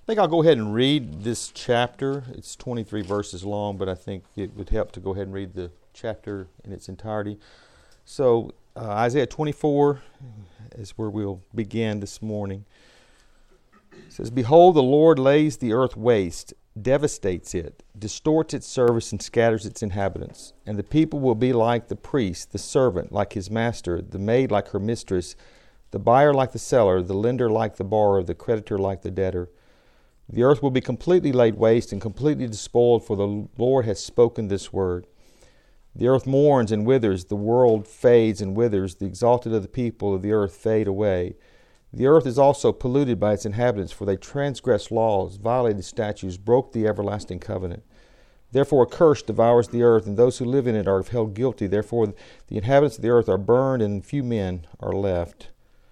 think I'll go ahead and read this chapter. It's 23 verses long, but I think it would help to go ahead and read the chapter in its entirety. So Isaiah 24 is where we'll begin this morning. It says, "Behold, the Lord lays the earth waste, devastates it, distorts its service, and scatters its inhabitants. And the people will be like the priest, the servant like his master, the maid like her mistress, the buyer like the seller, the lender like the borrower, the creditor like the debtor. The earth will be completely laid waste and completely despoiled, for the Lord has spoken this word. The earth mourns and withers, the world fades and withers, the exalted of the people of the earth fade away. The earth is also polluted by its inhabitants, for they transgressed laws, violated statutes, broke the everlasting covenant. Therefore a curse devours the earth, and those who live in it are held guilty. Therefore the inhabitants of the earth are burned, and few men are left.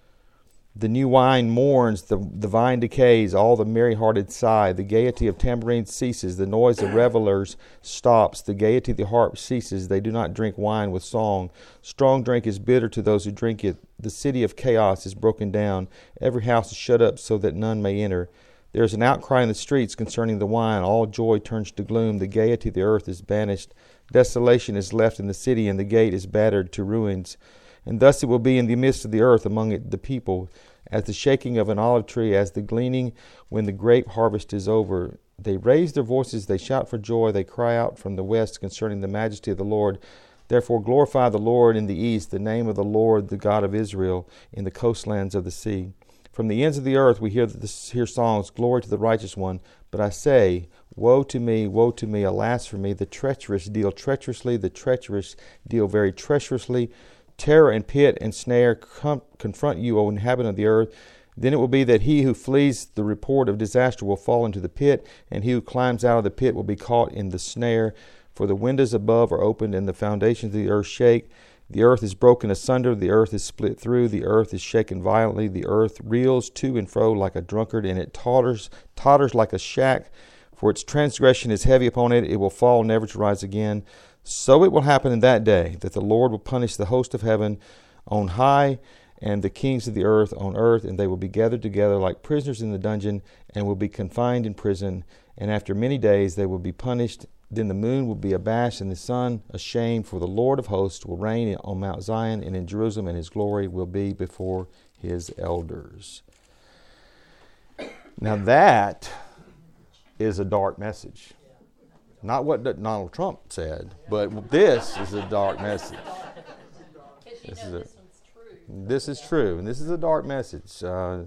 The new wine mourns, the vine decays, all the merry-hearted sigh. The gaiety of tambourines ceases, the noise of revelers stops. The gaiety of the harp ceases, they do not drink wine with song. Strong drink is bitter to those who drink it. The city of chaos is broken down. Every house is shut up so that none may enter. There is an outcry in the streets concerning the wine. All joy turns to gloom. The gaiety of the earth is banished. Desolation is left in the city, and the gate is battered to ruins. And thus it will be in the midst of the earth among the people, as the shaking of an olive tree, as the gleaning when the grape harvest is over. They raise their voices, they shout for joy, they cry out from the west concerning the majesty of the Lord. Therefore glorify the Lord in the east, the name of the Lord, the God of Israel, in the coastlands of the sea. From the ends of the earth we hear songs, glory to the righteous one. But I say, woe to me, alas for me, the treacherous deal treacherously, the treacherous deal very treacherously. Terror and pit and snare confront you, O inhabitant of the earth. Then it will be that he who flees the report of disaster will fall into the pit, and he who climbs out of the pit will be caught in the snare. For the windows above are opened, and the foundations of the earth shake. The earth is broken asunder, the earth is split through, the earth is shaken violently, the earth reels to and fro like a drunkard, and it totters like a shack. For its transgression is heavy upon it, it will fall never to rise again. So it will happen in that day, that the Lord will punish the host of heaven on high, and the kings of the earth on earth, and they will be gathered together like prisoners in the dungeon, and will be confined in prison. And after many days they will be punished. Then the moon will be abashed, and the sun ashamed, for the Lord of hosts will reign on Mount Zion and in Jerusalem, and his glory will be before his elders." Now that is a dark message. Not what Donald Trump said, but this is a dark message. This is true, and this is a dark message.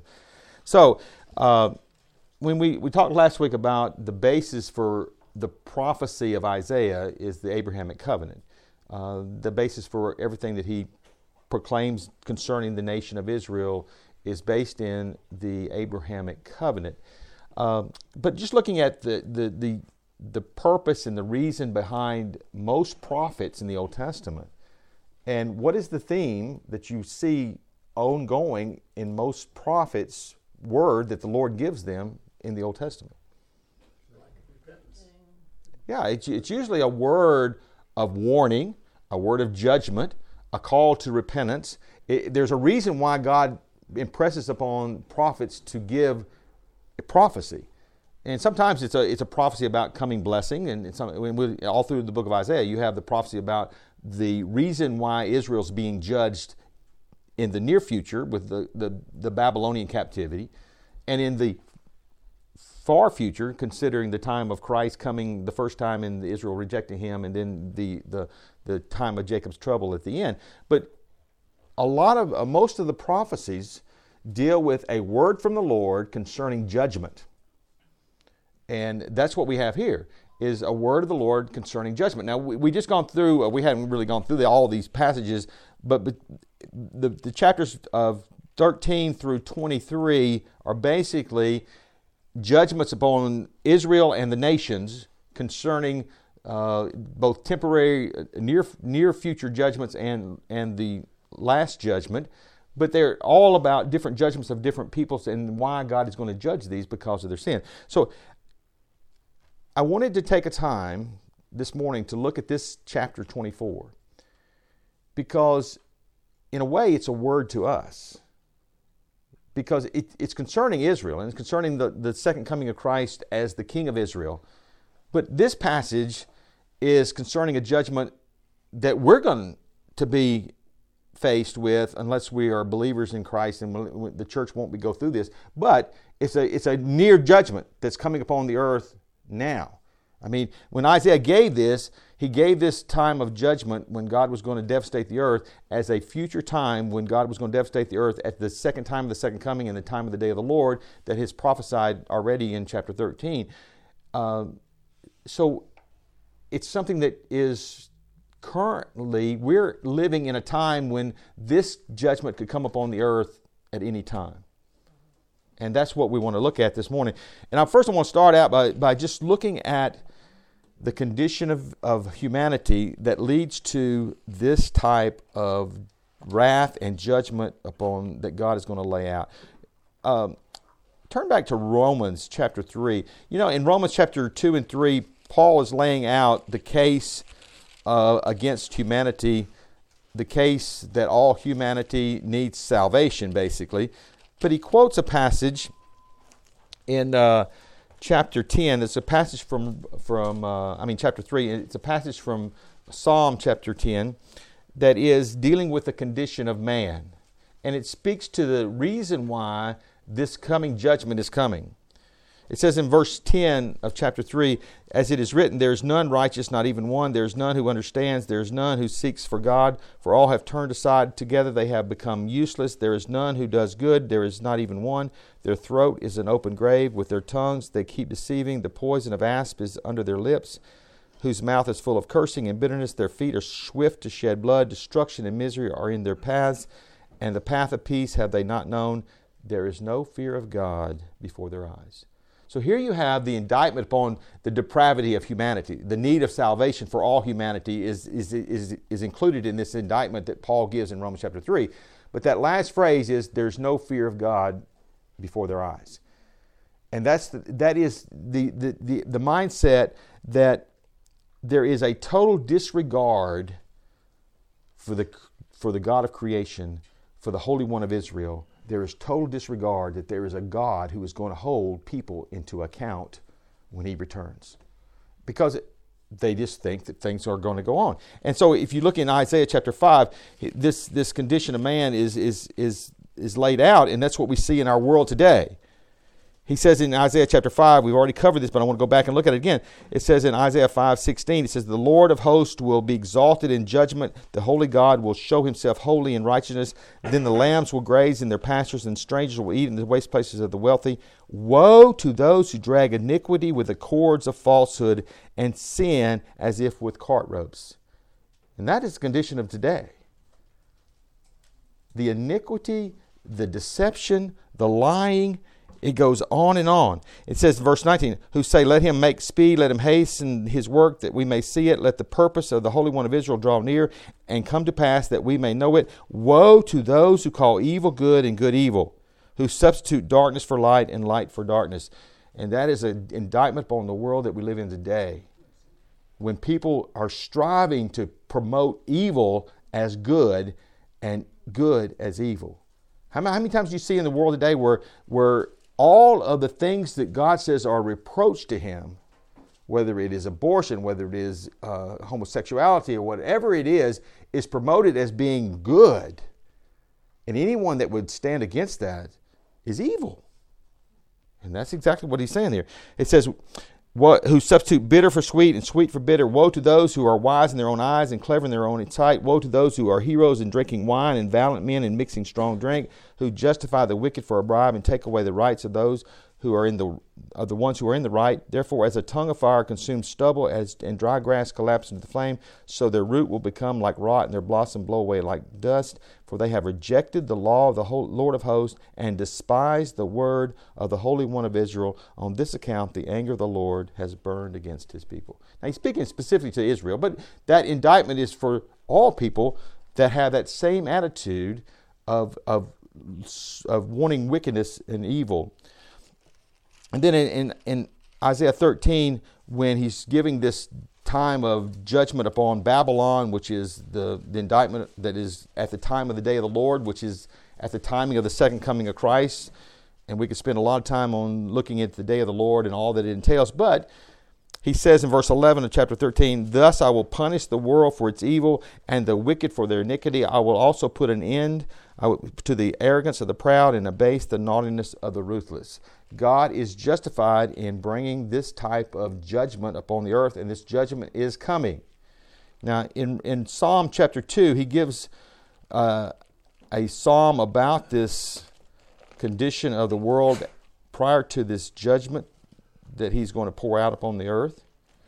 When we talked last week about the basis for the prophecy of Isaiah is the Abrahamic covenant. The basis for everything that he proclaims concerning the nation of Israel is based in the Abrahamic covenant. But just looking at the purpose and the reason behind most prophets in the Old Testament, and what is the theme that you see ongoing in most prophets' word that the Lord gives them in the Old Testament? Yeah, it's usually a word of warning, a word of judgment, a call to repentance. There's a reason why God impresses upon prophets to give a prophecy. And sometimes it's a prophecy about coming blessing, and all through the book of Isaiah, you have the prophecy about the reason why Israel's being judged in the near future with the Babylonian captivity, and in the far future, considering the time of Christ coming the first time and Israel rejecting him, and then the time of Jacob's trouble at the end. But most of the prophecies deal with a word from the Lord concerning judgment. And that's what we have here, is a word of the Lord concerning judgment. Now, we just gone through, we haven't really gone through all these passages, but the chapters of 13 through 23 are basically judgments upon Israel and the nations concerning both temporary, near future judgments and the last judgment. But they're all about different judgments of different peoples and why God is going to judge these because of their sin. So I wanted to take a time this morning to look at this chapter 24, because in a way it's a word to us. because it's concerning Israel, and it's concerning the second coming of Christ as the King of Israel. But this passage is concerning a judgment that we're going to be faced with unless we are believers in Christ, and the church won't go through this. But it's a near judgment that's coming upon the earth now. I mean, when Isaiah gave this, he gave this time of judgment when God was going to devastate the earth as a future time when God was going to devastate the earth at the second time of the second coming and the time of the day of the Lord that is prophesied already in chapter 13. So it's something that is currently, we're living in a time when this judgment could come upon the earth at any time. And that's what we want to look at this morning. And first I want to start out by just looking at the condition of humanity that leads to this type of wrath and judgment upon that God is going to lay out. Turn back to Romans chapter 3. In Romans chapter 2 and 3, Paul is laying out the case against humanity, the case that all humanity needs salvation, basically. But he quotes a passage in chapter 10. It's a passage from chapter 3. It's a passage from Psalm chapter 10 that is dealing with the condition of man. And it speaks to the reason why this coming judgment is coming. It says in verse 10 of chapter 3, as it is written, there is none righteous, not even one. There is none who understands. There is none who seeks for God. For all have turned aside. Together they have become useless. There is none who does good. There is not even one. Their throat is an open grave. With their tongues they keep deceiving. The poison of asp is under their lips, whose mouth is full of cursing and bitterness. Their feet are swift to shed blood. Destruction and misery are in their paths. And the path of peace have they not known. There is no fear of God before their eyes. So here you have the indictment upon the depravity of humanity. The need of salvation for all humanity is included in this indictment that Paul gives in Romans chapter 3. But that last phrase is, there's no fear of God before their eyes. And that is the mindset that there is a total disregard for the God of creation, for the Holy One of Israel. There is total disregard that there is a God who is going to hold people into account when He returns, because they just think that things are going to go on. And so, if you look in Isaiah chapter 5, this condition of man is laid out, and that's what we see in our world today. He says in Isaiah chapter 5, we've already covered this, but I want to go back and look at it again. It says in Isaiah 5:16, it says, the Lord of hosts will be exalted in judgment. The holy God will show Himself holy in righteousness. Then the lambs will graze in their pastures, and strangers will eat in the waste places of the wealthy. Woe to those who drag iniquity with the cords of falsehood and sin as if with cart ropes. And that is the condition of today. The iniquity, the deception, the lying. It goes on and on. It says, verse 19, who say, let him make speed, let him hasten his work that we may see it. Let the purpose of the Holy One of Israel draw near and come to pass that we may know it. Woe to those who call evil good and good evil, who substitute darkness for light and light for darkness. And that is an indictment upon the world that we live in today. When people are striving to promote evil as good and good as evil. How many times do you see in the world today where all of the things that God says are a reproach to Him, whether it is abortion, whether it is homosexuality, or whatever it is promoted as being good. And anyone that would stand against that is evil. And that's exactly what he's saying here. It says, who substitute bitter for sweet and sweet for bitter. Woe to those who are wise in their own eyes and clever in their own sight. Woe to those who are heroes in drinking wine and valiant men in mixing strong drink, who justify the wicked for a bribe and take away the rights of those who are the ones who are in the right. Therefore, as a tongue of fire consumes stubble, and dry grass collapses into the flame, so their root will become like rot, and their blossom blow away like dust. For they have rejected the law of the Lord of hosts, and despised the word of the Holy One of Israel. On this account, the anger of the Lord has burned against His people. Now, he's speaking specifically to Israel, but that indictment is for all people that have that same attitude of wanting wickedness and evil. And then in Isaiah 13, when he's giving this time of judgment upon Babylon, which is the indictment that is at the time of the day of the Lord, which is at the timing of the second coming of Christ. And we could spend a lot of time on looking at the day of the Lord and all that it entails. But he says in verse 11 of chapter 13, "Thus I will punish the world for its evil and the wicked for their iniquity. I will also put an end to the arrogance of the proud and abase the naughtiness of the ruthless." God is justified in bringing this type of judgment upon the earth, and this judgment is coming. Now, in Psalm chapter 2, he gives a psalm about this condition of the world prior to this judgment that he's going to pour out upon the earth.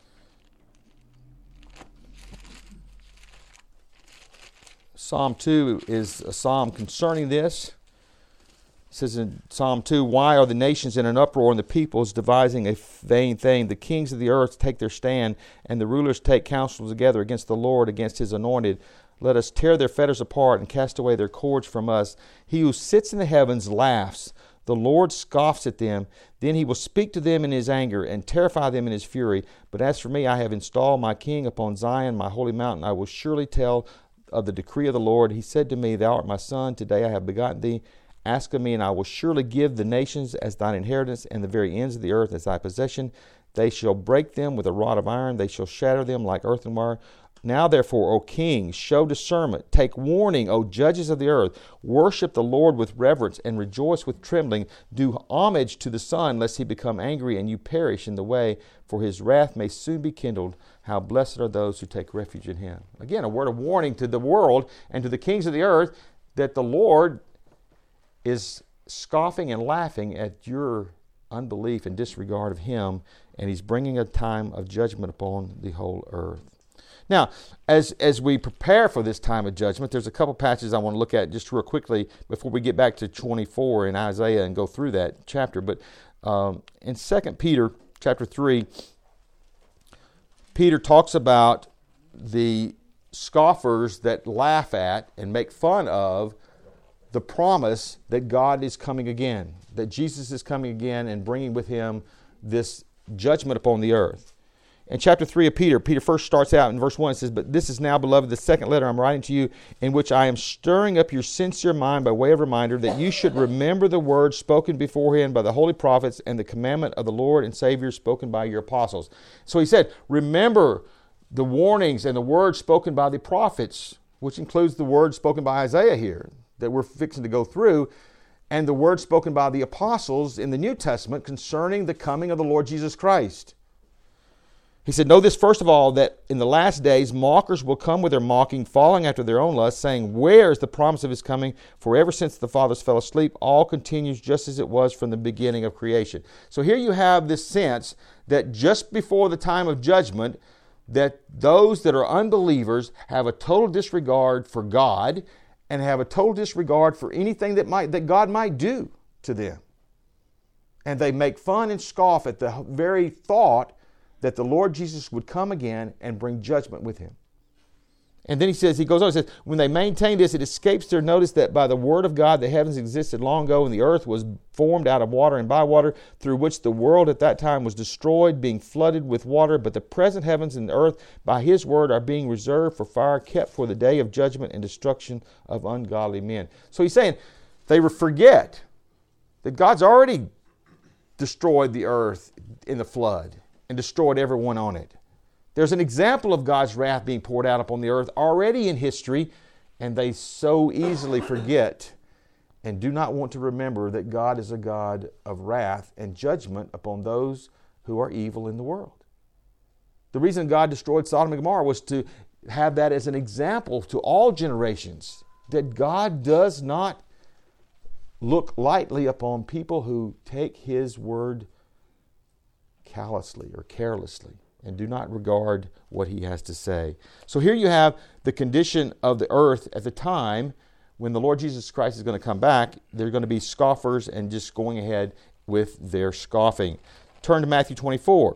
Psalm 2 is a psalm concerning this. It says in Psalm 2, "Why are the nations in an uproar and the peoples devising a vain thing? The kings of the earth take their stand, and the rulers take counsel together against the Lord, against his anointed. Let us tear their fetters apart and cast away their cords from us. He who sits in the heavens laughs. The Lord scoffs at them. Then he will speak to them in his anger and terrify them in his fury. But as for me, I have installed my king upon Zion, my holy mountain. I will surely tell of the decree of the Lord. He said to me, Thou art my son. Today I have begotten thee. Ask of me, and I will surely give the nations as thine inheritance, and the very ends of the earth as thy possession. They shall break them with a rod of iron. They shall shatter them like earthenware. Now therefore, O kings, show discernment. Take warning, O judges of the earth. Worship the Lord with reverence and rejoice with trembling. Do homage to the Son, lest he become angry and you perish in the way, for his wrath may soon be kindled. How blessed are those who take refuge in him." Again, a word of warning to the world and to the kings of the earth that the Lord is scoffing and laughing at your unbelief and disregard of him, and he's bringing a time of judgment upon the whole earth. Now, as we prepare for this time of judgment, there's a couple passages I want to look at just real quickly before we get back to 24 in Isaiah and go through that chapter. But in 2 Peter chapter 3, Peter talks about the scoffers that laugh at and make fun of the promise that God is coming again, that Jesus is coming again and bringing with him this judgment upon the earth. In chapter 3 of Peter, Peter first starts out in verse 1. It says, "But this is now, beloved, the second letter I'm writing to you, in which I am stirring up your sincere mind by way of reminder, that you should remember the words spoken beforehand by the holy prophets and the commandment of the Lord and Savior spoken by your apostles." So he said, remember the warnings and the words spoken by the prophets, which includes the words spoken by Isaiah here that we're fixing to go through, and the words spoken by the apostles in the New Testament concerning the coming of the Lord Jesus Christ. He said, "Know this first of all, that in the last days mockers will come with their mocking, following after their own lusts, saying, Where is the promise of his coming? For ever since the fathers fell asleep, all continues just as it was from the beginning of creation." So here you have this sense that just before the time of judgment, that those that are unbelievers have a total disregard for God and have a total disregard for anything that God might do to them. And they make fun and scoff at the very thought that the Lord Jesus would come again and bring judgment with him. And then he goes on, he says, when they maintain this, it escapes their notice that by the word of God the heavens existed long ago, and the earth was formed out of water and by water, through which the world at that time was destroyed, being flooded with water. But the present heavens and the earth by his word are being reserved for fire, kept for the day of judgment and destruction of ungodly men. So he's saying they forget that God's already destroyed the earth in the flood and destroyed everyone on it. There's an example of God's wrath being poured out upon the earth already in history, and they so easily forget and do not want to remember that God is a God of wrath and judgment upon those who are evil in the world. The reason God destroyed Sodom and Gomorrah was to have that as an example to all generations, that God does not look lightly upon people who take his word callously or carelessly and do not regard what he has to say. So here you have the condition of the earth at the time when the Lord Jesus Christ is going to come back. They're going to be scoffers and just going ahead with their scoffing. Turn to Matthew 24.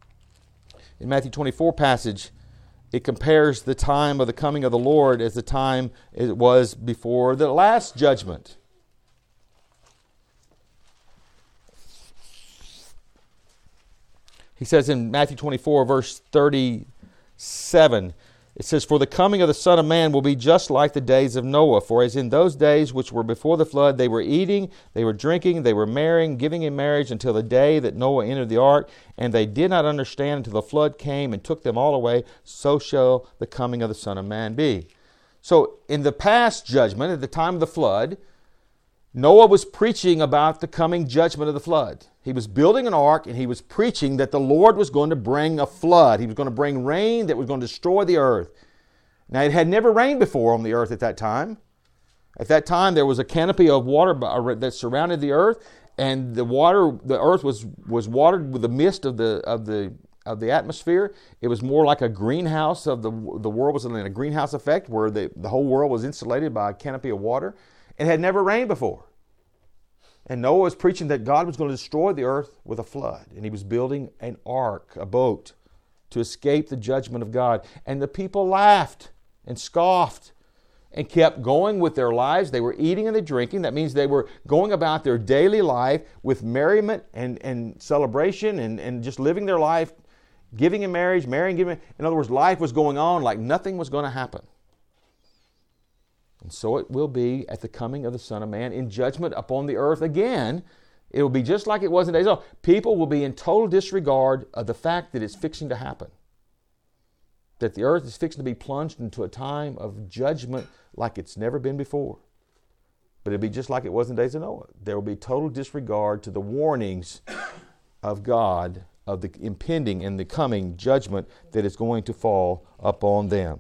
In Matthew 24 passage, it compares the time of the coming of the Lord as the time it was before the last judgment. He says in Matthew 24, verse 37, It says, "For the coming of the Son of Man will be just like the days of Noah. For as in those days which were before the flood, they were eating, they were drinking, they were marrying, giving in marriage until the day that Noah entered the ark. And they did not understand until the flood came and took them all away. So shall the coming of the Son of Man be." So in the past judgment, at the time of the flood, Noah was preaching about the coming judgment of the flood. He was building an ark and he was preaching that the Lord was going to bring a flood. He was going to bring rain that was going to destroy the earth. Now, it had never rained before on the earth at that time. At that time, there was a canopy of water that surrounded the earth, and the earth was watered with the mist of the atmosphere. It was more like a greenhouse the world was in a greenhouse effect where the whole world was insulated by a canopy of water. It had never rained before. And Noah was preaching that God was going to destroy the earth with a flood. And he was building an ark, a boat, to escape the judgment of God. And the people laughed and scoffed and kept going with their lives. They were eating and drinking. That means they were going about their daily life with merriment and celebration and just living their life, giving in marriage, marrying, giving. In other words, life was going on like nothing was going to happen. And so it will be at the coming of the Son of Man in judgment upon the earth again. It will be just like it was in days old. People will be in total disregard of the fact that it's fixing to happen. That the earth is fixing to be plunged into a time of judgment like it's never been before. But it'll be just like it was in days of Noah. There will be total disregard to the warnings of God of the impending and the coming judgment that is going to fall upon them.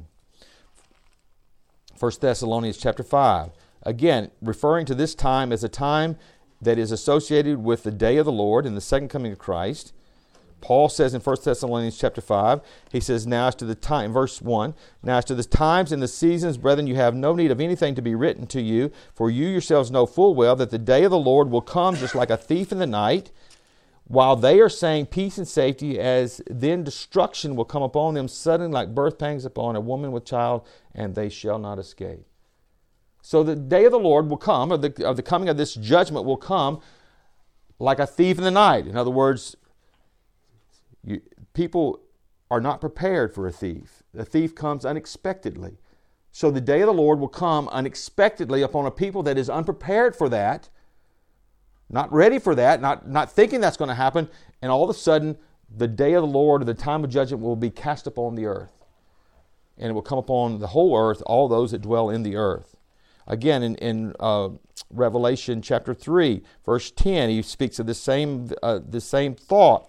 1 Thessalonians chapter 5. Again, referring to this time as a time that is associated with the day of the Lord and the second coming of Christ. Paul says in 1 Thessalonians chapter 5, he says, "Now as to the time," verse 1, "Now as to the times and the seasons, brethren, you have no need of anything to be written to you, for you yourselves know full well that the day of the Lord will come just like a thief in the night. While they are saying peace and safety, as then destruction will come upon them suddenly like birth pangs upon a woman with child, and they shall not escape." So the day of the Lord will come, or the coming of this judgment will come like a thief in the night. In other words, people are not prepared for a thief. The thief comes unexpectedly. So the day of the Lord will come unexpectedly upon a people that is unprepared for that, not ready for that, not thinking that's going to happen, and all of a sudden the day of the Lord, or the time of judgment, will be cast upon the earth. And it will come upon the whole earth, all those that dwell in the earth. Again, in Revelation chapter 3, verse 10, he speaks of this same thought.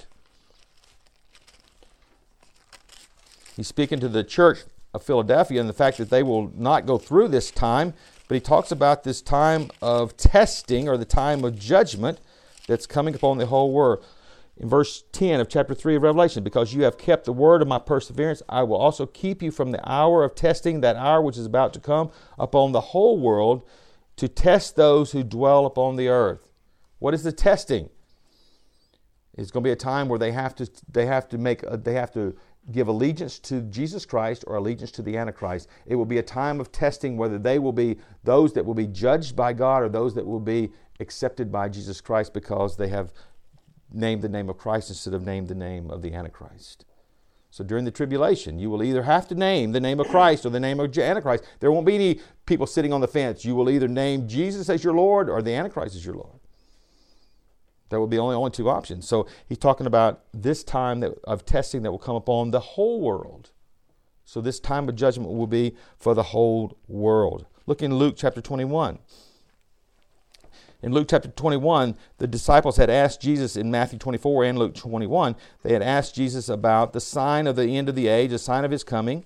He's speaking to the church of Philadelphia and the fact that they will not go through this time, but he talks about this time of testing, or the time of judgment that's coming upon the whole world. In verse 10 of chapter 3 of Revelation, "Because you have kept the word of my perseverance, I will also keep you from the hour of testing, that hour which is about to come upon the whole world, to test those who dwell upon the earth." What is the testing? It's going to be a time where they have to give allegiance to Jesus Christ or allegiance to the Antichrist. It will be a time of testing whether they will be those that will be judged by God or those that will be accepted by Jesus Christ because they have named the name of Christ instead of named the name of the Antichrist. So during the tribulation, you will either have to name the name of Christ or the name of Antichrist. There won't be any people sitting on the fence. You will either name Jesus as your Lord or the Antichrist as your Lord. There will be only two options. So he's talking about this time of testing that will come upon the whole world. So this time of judgment will be for the whole world. Look in Luke chapter 21. In Luke chapter 21, the disciples had asked Jesus in Matthew 24 and Luke 21, they had asked Jesus about the sign of the end of the age, the sign of his coming,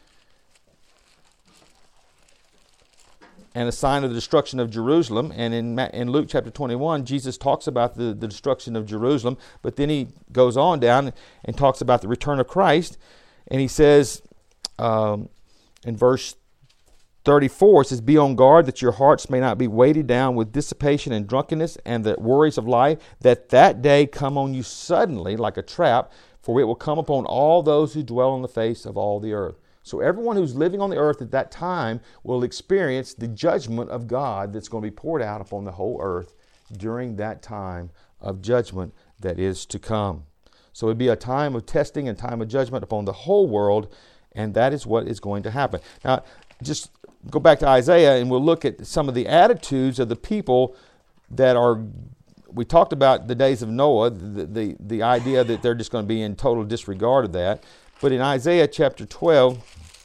and a sign of the destruction of Jerusalem. And in Luke chapter 21, Jesus talks about the destruction of Jerusalem, but then he goes on down and talks about the return of Christ. And he says in verse 34, it says, "Be on guard that your hearts may not be weighted down with dissipation and drunkenness and the worries of life, that day come on you suddenly like a trap, for it will come upon all those who dwell on the face of all the earth." So everyone who's living on the earth at that time will experience the judgment of God that's going to be poured out upon the whole earth during that time of judgment that is to come. So it'd be a time of testing and time of judgment upon the whole world, And that is what is going to happen. Now, just go back to Isaiah and we'll look at some of the attitudes of the people that are, we talked about the days of Noah, the idea that they're just going to be in total disregard of that. But in Isaiah chapter 12,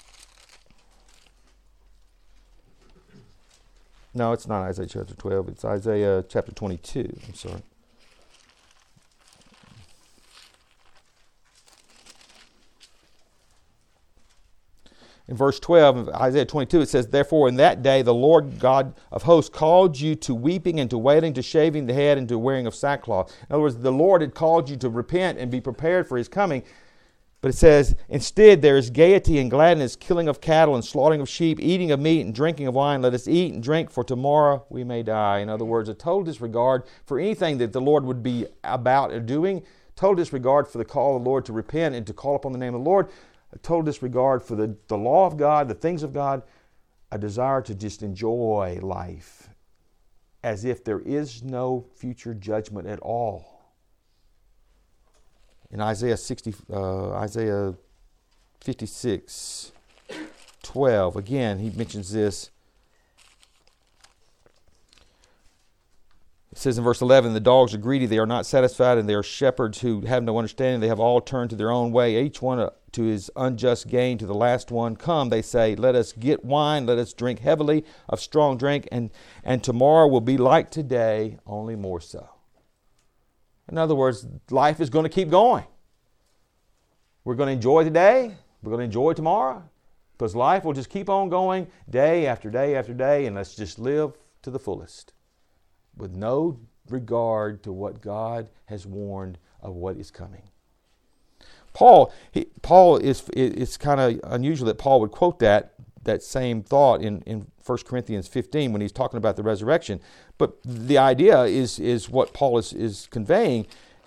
no, it's not Isaiah chapter 12, it's Isaiah chapter 22, I'm sorry. In verse 12 of Isaiah 22, it says, "Therefore in that day the Lord God of hosts called you to weeping and to wailing, to shaving the head and to wearing of sackcloth." In other words, the Lord had called you to repent and be prepared for His coming. But it says, "Instead there is gaiety and gladness, killing of cattle and slaughtering of sheep, eating of meat and drinking of wine. Let us eat and drink, for tomorrow we may die." In other words, a total disregard for anything that the Lord would be about or doing, total disregard for the call of the Lord to repent and to call upon the name of the Lord, a total disregard for the law of God, the things of God, a desire to just enjoy life as if there is no future judgment at all. In Isaiah 56, 12, again, he mentions this. It says in verse 11, "The dogs are greedy, they are not satisfied, and they are shepherds who have no understanding. They have all turned to their own way, each one to his unjust gain, to the last one. Come," they say, "let us get wine, let us drink heavily of strong drink, and tomorrow will be like today, only more so." In other words, life is going to keep going. We're going to enjoy today, we're going to enjoy tomorrow, because life will just keep on going day after day after day, and let's just live to the fullest, with no regard to what God has warned of what is coming. It's kind of unusual that Paul would quote that same thought in 1 Corinthians 15 when he's talking about the resurrection. But the idea is what Paul is conveying.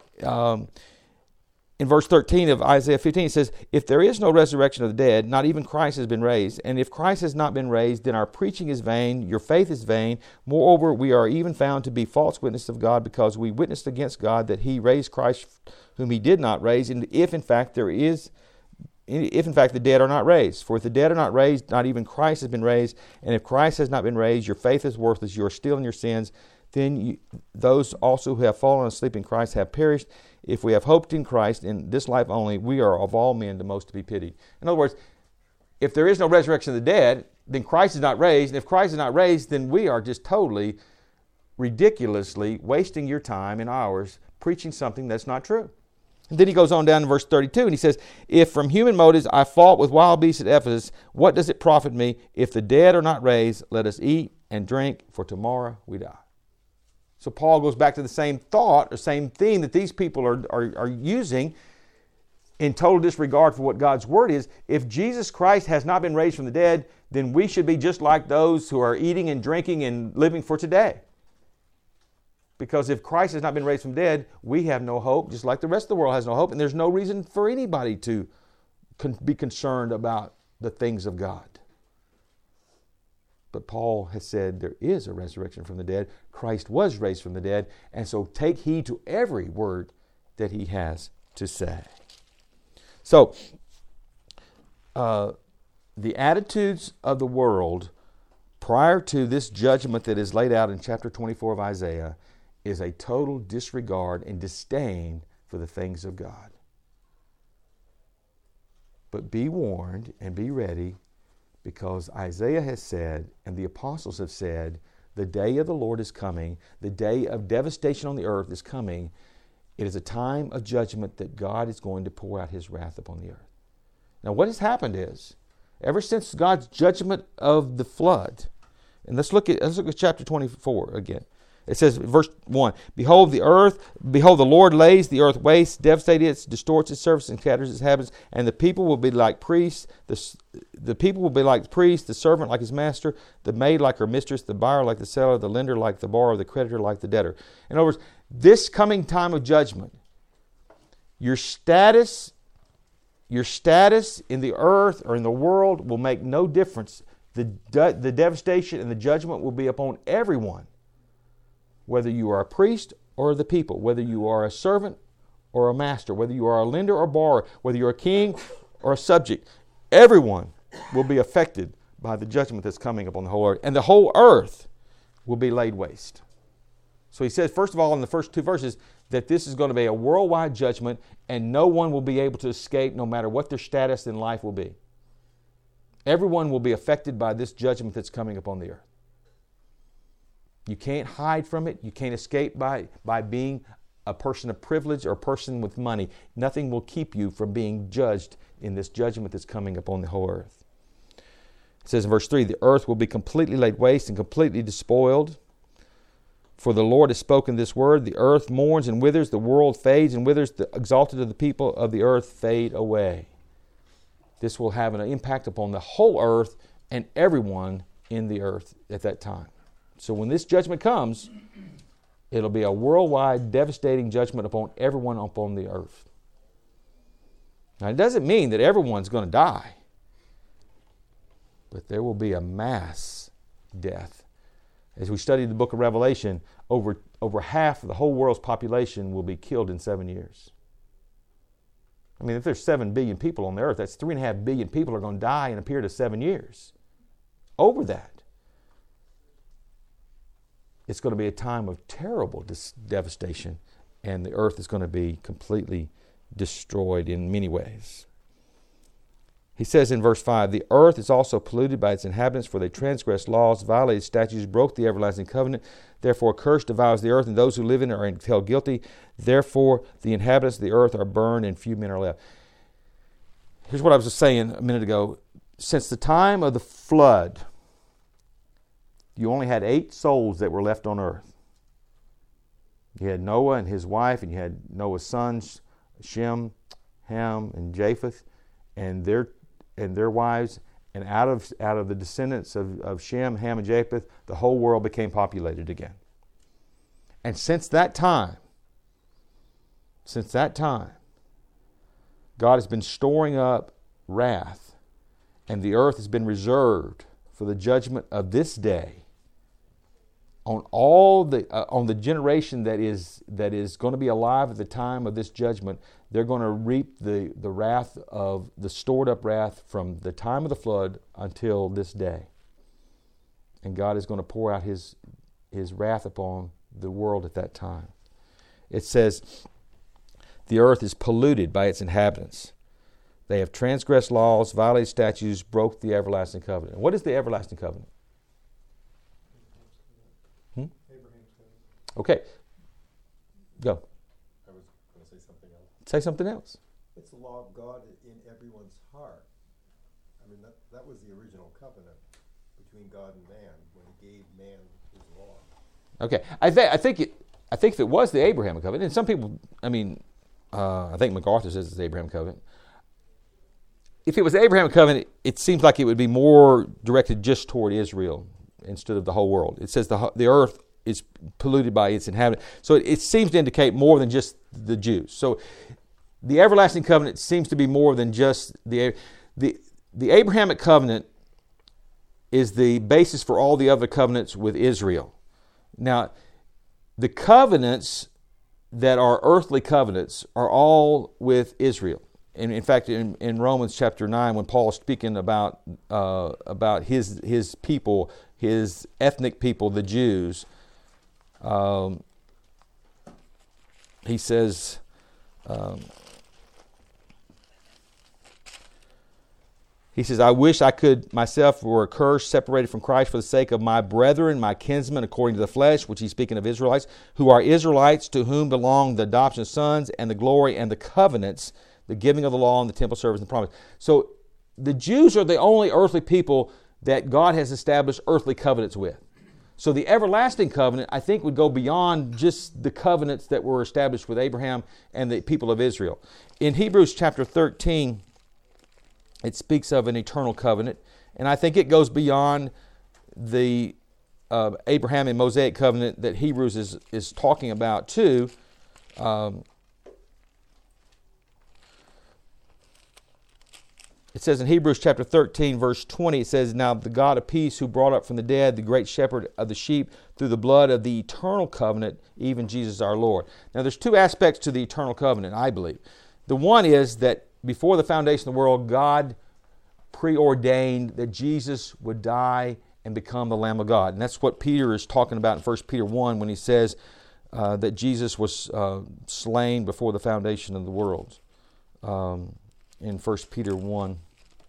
In verse 13 of Isaiah 15, it says, "If there is no resurrection of the dead, not even Christ has been raised. And if Christ has not been raised, then our preaching is vain, your faith is vain. Moreover, we are even found to be false witnesses of God, because we witnessed against God that He raised Christ whom He did not raise, and if in fact the dead are not raised. For if the dead are not raised, not even Christ has been raised. And if Christ has not been raised, your faith is worthless, you are still in your sins. Then those also who have fallen asleep in Christ have perished. If we have hoped in Christ in this life only, we are of all men the most to be pitied." In other words, if there is no resurrection of the dead, then Christ is not raised. And if Christ is not raised, then we are just totally, ridiculously wasting your time and ours preaching something that's not true. And then he goes on down in verse 32 and he says, "If from human motives I fought with wild beasts at Ephesus, what does it profit me? If the dead are not raised, let us eat and drink, for tomorrow we die." So Paul goes back to the same thought or same theme that these people are using in total disregard for what God's Word is. If Jesus Christ has not been raised from the dead, then we should be just like those who are eating and drinking and living for today. Because if Christ has not been raised from the dead, we have no hope, just like the rest of the world has no hope, and there's no reason for anybody to be concerned about the things of God. But Paul has said there is a resurrection from the dead. Christ was raised from the dead, and so take heed to every word that He has to say. So, the attitudes of the world prior to this judgment that is laid out in chapter 24 of Isaiah is a total disregard and disdain for the things of God. But be warned and be ready, because Isaiah has said, and the apostles have said, the day of the Lord is coming. The day of devastation on the earth is coming. It is a time of judgment that God is going to pour out His wrath upon the earth. Now, what has happened is, ever since God's judgment of the flood, and let's look at chapter 24 again. It says, verse 1, Behold, the Lord lays the earth waste, devastates it, distorts its surface, and scatters its habits, and the people will be like priests. The people will be like the priest, the servant like his master, the maid like her mistress, the buyer like the seller, the lender like the borrower, the creditor like the debtor. In other words, this coming time of judgment, your status in the earth or in the world will make no difference. The devastation and the judgment will be upon everyone, whether you are a priest or the people, whether you are a servant or a master, whether you are a lender or borrower, whether you're a king or a subject. everyone will be affected by the judgment that's coming upon the whole earth. And the whole earth will be laid waste. So he says, first of all, in the first two verses, that this is going to be a worldwide judgment and no one will be able to escape no matter what their status in life will be. Everyone will be affected by this judgment that's coming upon the earth. You can't hide from it. You can't escape by being a person of privilege or a person with money. Nothing will keep you from being judged in this judgment that's coming upon the whole earth. It says in verse 3, the earth will be completely laid waste and completely despoiled. For the Lord has spoken this word, the earth mourns and withers, the world fades and withers, the exalted of the people of the earth fade away. This will have an impact upon the whole earth and everyone in the earth at that time. So when this judgment comes, it'll be a worldwide devastating judgment upon everyone upon the earth. Now it doesn't mean that everyone's going to die, but there will be a mass death. As we study the book of Revelation, over half of the whole world's population will be killed in 7 years. I mean, if there's 7 billion people on the earth, that's 3.5 billion people are going to die in a period of 7 years. Over that. It's going to be a time of terrible devastation, and the earth is going to be completely destroyed in many ways. He says in verse 5, the earth is also polluted by its inhabitants, for they transgressed laws, violated statutes, broke the everlasting covenant. Therefore a curse devours the earth, and those who live in it are held guilty. Therefore the inhabitants of the earth are burned, and few men are left. Here's what I was just saying a minute ago. Since the time of the flood, you only had 8 souls that were left on earth. You had Noah and his wife, and you had Noah's sons, Shem, Ham, and Japheth, and their wives, and out of the descendants of Shem, Ham, and Japheth, the whole world became populated again. And since that time, God has been storing up wrath, and the earth has been reserved for the judgment of this day on on the generation that is going to be alive at the time of this judgment. They're going to reap the wrath of the stored up wrath from the time of the flood until this day. And God is going to pour out his wrath upon the world at that time. It says, the earth is polluted by its inhabitants. They have transgressed laws, violated statutes, broke the everlasting covenant. What is the everlasting covenant? Okay. Go. I was going to say something else. Say something else. It's the law of God in everyone's heart. I mean, that was the original covenant between God and man when he gave man his law. Okay. I think if it was the Abrahamic covenant, and some people, I think MacArthur says it's the Abrahamic covenant. If it was the Abrahamic covenant, it seems like it would be more directed just toward Israel instead of the whole world. It says the earth is polluted by its inhabitants. So it seems to indicate more than just the Jews. So the everlasting covenant seems to be more than just the Abrahamic covenant is the basis for all the other covenants with Israel. Now, the covenants that are earthly covenants are all with Israel. And in fact, in Romans chapter 9, when Paul is speaking about his people, his ethnic people, the Jews, he says, I wish I could myself were accursed, separated from Christ for the sake of my brethren, my kinsmen, according to the flesh, which he's speaking of Israelites, who are Israelites, to whom belong the adoption of sons and the glory and the covenants, the giving of the law and the temple service and the promise. So the Jews are the only earthly people that God has established earthly covenants with. So the everlasting covenant, I think, would go beyond just the covenants that were established with Abraham and the people of Israel. In Hebrews chapter 13, it speaks of an eternal covenant, and I think it goes beyond the Abraham and Mosaic covenant that Hebrews is talking about too. It says in Hebrews chapter 13, verse 20, it says, now the God of peace who brought up from the dead the great shepherd of the sheep through the blood of the eternal covenant, even Jesus our Lord. Now there's 2 aspects to the eternal covenant, I believe. The one is that before the foundation of the world, God preordained that Jesus would die and become the Lamb of God. And that's what Peter is talking about in 1 Peter 1 when he says that Jesus was slain before the foundation of the world. In 1 Peter 1.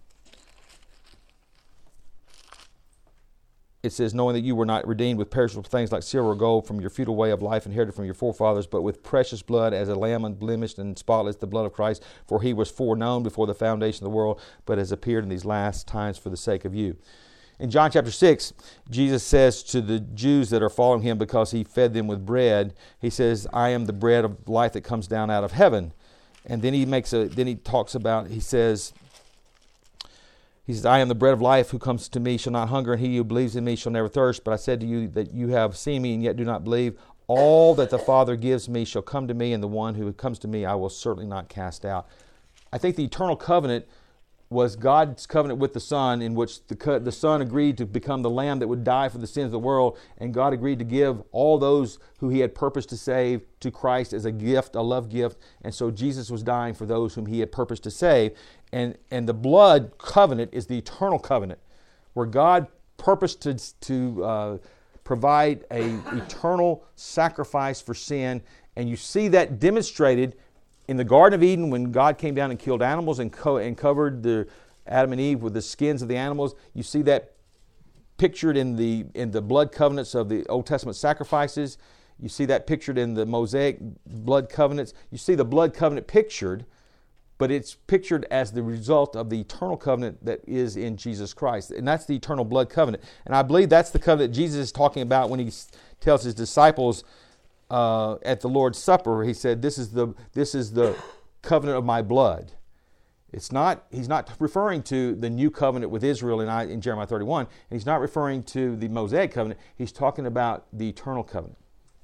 It says, knowing that you were not redeemed with perishable things like silver or gold from your futile way of life inherited from your forefathers, but with precious blood as a lamb unblemished and spotless, the blood of Christ. For he was foreknown before the foundation of the world, but has appeared in these last times for the sake of you. In John chapter 6, Jesus says to the Jews that are following him because he fed them with bread, he says, I am the bread of life that comes down out of heaven. And then he says, I am the bread of life. Who comes to me shall not hunger, and he who believes in me shall never thirst. But I said to you that you have seen me and yet do not believe. All that the Father gives me shall come to me, and the one who comes to me I will certainly not cast out. I think the eternal covenant was God's covenant with the Son, in which the Son agreed to become the Lamb that would die for the sins of the world, and God agreed to give all those who he had purposed to save to Christ as a gift, a love gift, and so Jesus was dying for those whom he had purposed to save. And the blood covenant is the eternal covenant, where God purposed to provide an eternal sacrifice for sin, and you see that demonstrated in the Garden of Eden when God came down and killed animals and covered Adam and Eve with the skins of the animals. You see that pictured in the blood covenants of the Old Testament sacrifices. You see that pictured in the Mosaic blood covenants. You see the blood covenant pictured, but it's pictured as the result of the eternal covenant that is in Jesus Christ. And that's the eternal blood covenant. And I believe that's the covenant Jesus is talking about when he tells his disciples at the Lord's Supper. He said, this is the covenant of my blood. He's not referring to the new covenant with Israel in Jeremiah 31. And he's not referring to the Mosaic covenant. He's talking about the eternal covenant.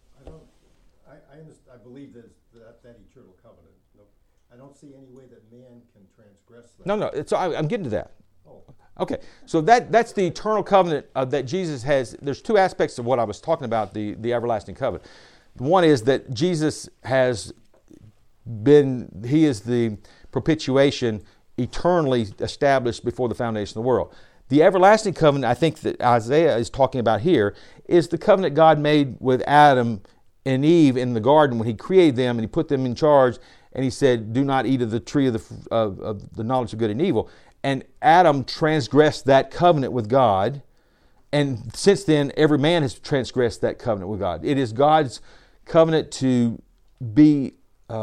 I believe that eternal covenant. No, I don't see any way that man can transgress that. No. I'm getting to that. Oh. Okay, so that's the eternal covenant that Jesus has. There's two aspects of what I was talking about, the everlasting covenant. One is that Jesus he is the propitiation eternally established before the foundation of the world. The everlasting covenant, I think that Isaiah is talking about here, is the covenant God made with Adam and Eve in the garden when he created them and he put them in charge, and he said, do not eat of the tree of the knowledge of good and evil. And Adam transgressed that covenant with God, and since then every man has transgressed that covenant with God. It is God's covenant to be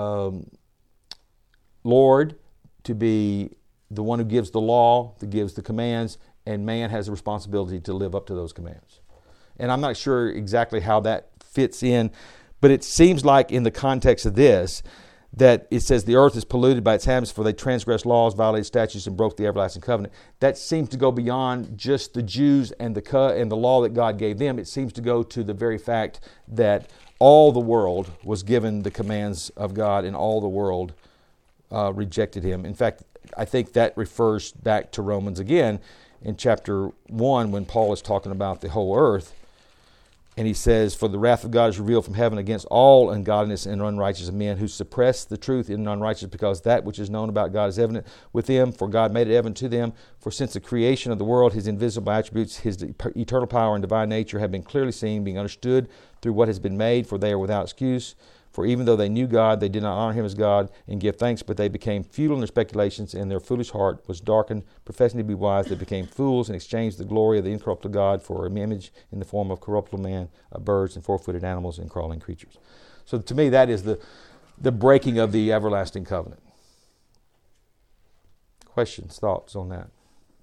Lord, to be the one who gives the law, that gives the commands, and man has a responsibility to live up to those commands. And I'm not sure exactly how that fits in, but it seems like in the context of this, that it says the earth is polluted by its habits, for they transgressed laws, violated statutes, and broke the everlasting covenant. That seems to go beyond just the Jews and the law that God gave them. It seems to go to the very fact that all the world was given the commands of God, and all the world rejected him. In fact, I think that refers back to Romans again in chapter 1 when Paul is talking about the whole earth. And he says, for the wrath of God is revealed from heaven against all ungodliness and unrighteousness of men who suppress the truth in unrighteousness, because that which is known about God is evident with them, for God made it evident to them. For since the creation of the world, his invisible attributes, his eternal power and divine nature have been clearly seen, being understood through what has been made, for they are without excuse. For even though they knew God, they did not honor him as God and give thanks, but they became futile in their speculations, and their foolish heart was darkened. Professing to be wise, they became fools and exchanged the glory of the incorruptible God for an image in the form of corruptible man, of birds and four-footed animals and crawling creatures. So to me, that is the breaking of the everlasting covenant. Questions, thoughts on that?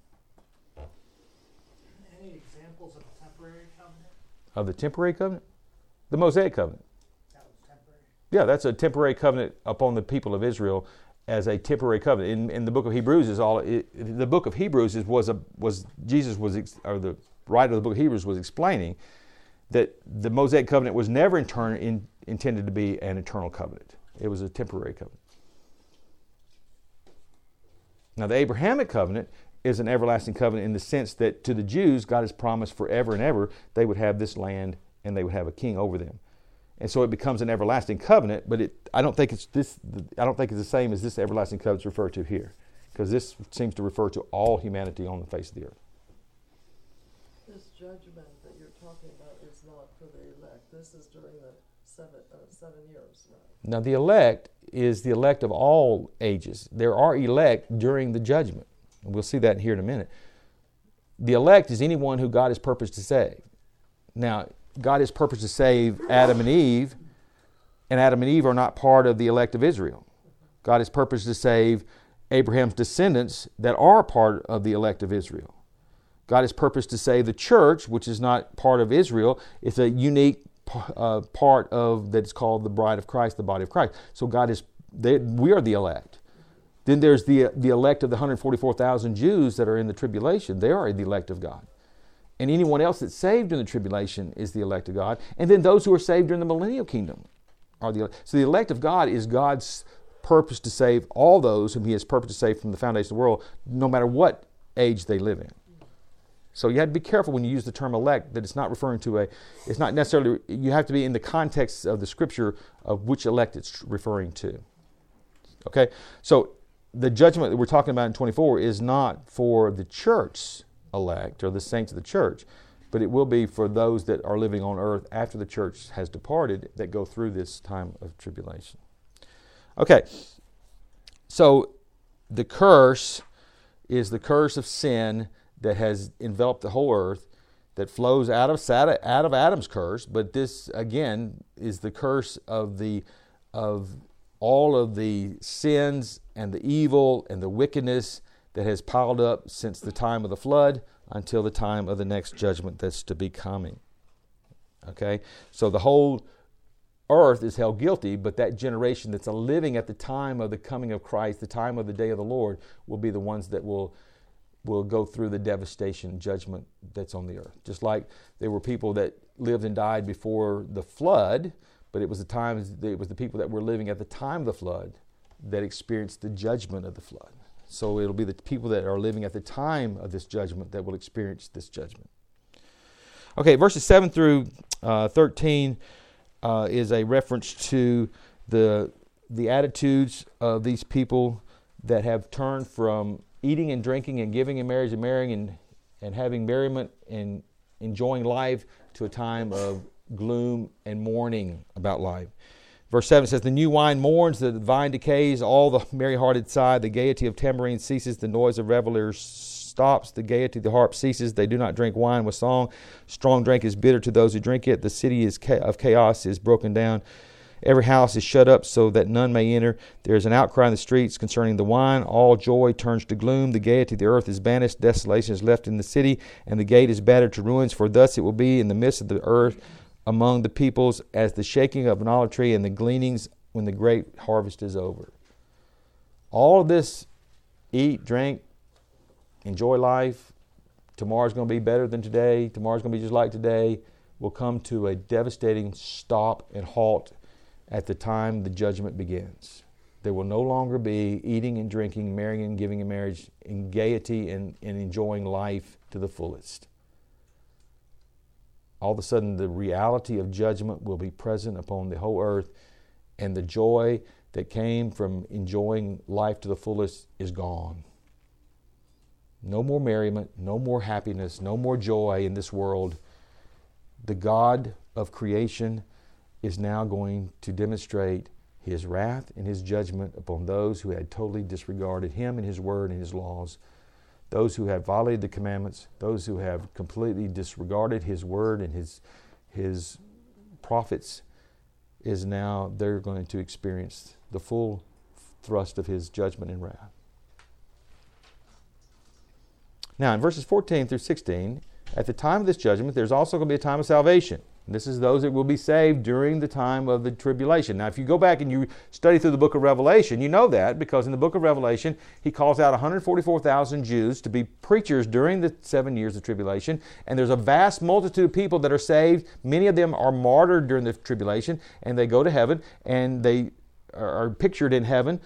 Any examples of a temporary covenant? Of the temporary covenant? The Mosaic covenant. Temporary. Yeah, that's a temporary covenant upon the people of Israel as a temporary covenant. In the book of Hebrews the book of Hebrews the writer of the book of Hebrews was explaining that the Mosaic covenant was never intended to be an eternal covenant. It was a temporary covenant. Now, the Abrahamic covenant is an everlasting covenant in the sense that to the Jews, God has promised forever and ever they would have this land and they would have a king over them. And so it becomes an everlasting covenant, but I don't think it's the same as this everlasting covenant referred to here. because this seems to refer to all humanity on the face of the earth. This judgment that you're talking about is not for the elect. This is during the 7 years. Right? Now, the elect is the elect of all ages. There are elect during the judgment. And we'll see that here in a minute. The elect is anyone who God has purposed to save. Now, God has purposed to save Adam and Eve are not part of the elect of Israel. God has purposed to save Abraham's descendants that are part of the elect of Israel. God has purposed to save the church, which is not part of Israel. It's a unique part of that is called the bride of Christ, the body of Christ. So we are the elect. Then there's the elect of the 144,000 Jews that are in the tribulation. They are the elect of God. And anyone else that's saved in the tribulation is the elect of God. And then those who are saved during the millennial kingdom are the elect. So the elect of God is God's purpose to save all those whom He has purposed to save from the foundation of the world, no matter what age they live in. So you have to be careful when you use the term elect, that it's not referring to it's not necessarily, you have to be in the context of the Scripture of which elect it's referring to. Okay? So the judgment that we're talking about in 24 is not for the church elect or the saints of the church, but it will be for those that are living on earth after the church has departed that go through this time of tribulation. Okay, so the curse is the curse of sin that has enveloped the whole earth, that flows out of Adam's curse, but this again is the curse of all of the sins and the evil and the wickedness that has piled up since the time of the flood until the time of the next judgment that's to be coming. Okay, so the whole earth is held guilty, but that generation that's living at the time of the coming of Christ, the time of the day of the Lord, will be the ones that will go through the devastation judgment that's on the earth. Just like there were people that lived and died before the flood, but it was the people that were living at the time of the flood that experienced the judgment of the flood. So it'll be the people that are living at the time of this judgment that will experience this judgment. Okay, verses 7 through 13 is a reference to the attitudes of these people that have turned from eating and drinking and giving in marriage and marrying and having merriment and enjoying life to a time of gloom and mourning about life. Verse 7 says, "The new wine mourns, the vine decays, all the merry-hearted sigh, the gaiety of tambourines ceases, the noise of revelers stops, the gaiety of the harp ceases, they do not drink wine with song. Strong drink is bitter to those who drink it. The city of chaos is broken down. Every house is shut up so that none may enter. There is an outcry in the streets concerning the wine. All joy turns to gloom. The gaiety of the earth is banished. Desolation is left in the city, and the gate is battered to ruins. For thus it will be in the midst of the earth among the peoples as the shaking of an olive tree and the gleanings when the great harvest is over." All of this, eat, drink, enjoy life, tomorrow's going to be better than today, tomorrow's going to be just like today, will come to a devastating stop and halt at the time the judgment begins. There will no longer be eating and drinking, marrying and giving in marriage, in gaiety and enjoying life to the fullest. All of a sudden, the reality of judgment will be present upon the whole earth, and the joy that came from enjoying life to the fullest is gone. No more merriment, no more happiness, no more joy in this world. The God of creation is now going to demonstrate His wrath and His judgment upon those who had totally disregarded Him and His word and His laws, those who have violated the commandments, those who have completely disregarded His word and His prophets. They're going to experience the full thrust of His judgment and wrath. Now, in verses 14 through 16, at the time of this judgment, there's also going to be a time of salvation. This is those that will be saved during the time of the tribulation. Now, if you go back and you study through the book of Revelation, you know that because in the book of Revelation, he calls out 144,000 Jews to be preachers during the 7 years of tribulation. And there's a vast multitude of people that are saved. Many of them are martyred during the tribulation, and they go to heaven, and they are pictured in heaven